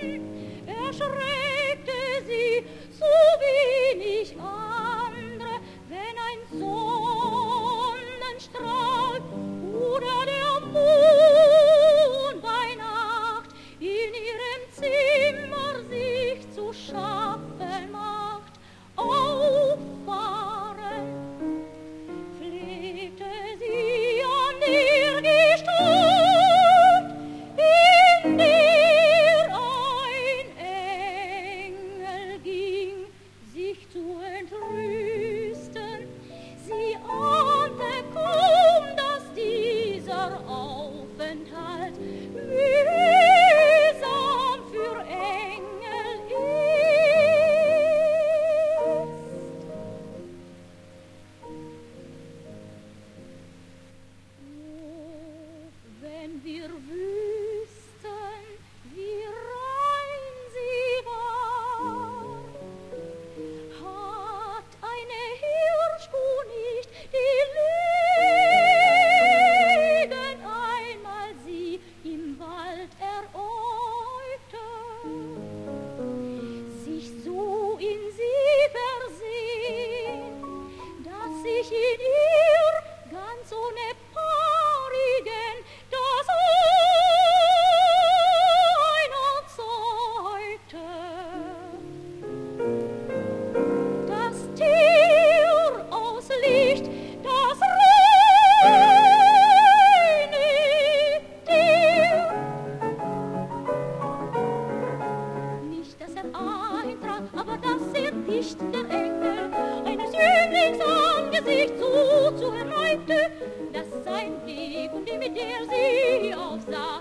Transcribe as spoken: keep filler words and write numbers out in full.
erschreckte sie so wenig andere, wenn ein Sonnenstrahl oder der Mond bei Nacht in ihrem Zimmer sich zu schaffen macht. Auffahren pflegte sie an der Gestalt, in der ein Engel ging, sich zu entrüsten. Sie ahnte kaum, dass dieser Aufenthalt mühsam für Engel ist. Oh, wenn wir wüssten, wie rein sie war, hat eine Hirschkuh nicht die Lügen einmal sie im Wald eräugte, sich so in sie versehn, dass sich in ihr ganz ohne Paarigen das einer zeugte. Das Tier aus Licht, das reine Tier. Nicht, dass er eintrat, aber dass er dicht der Engel eines Jünglings Angesicht so zu erneute, dass sein Blick und die, mit der sie aufsah,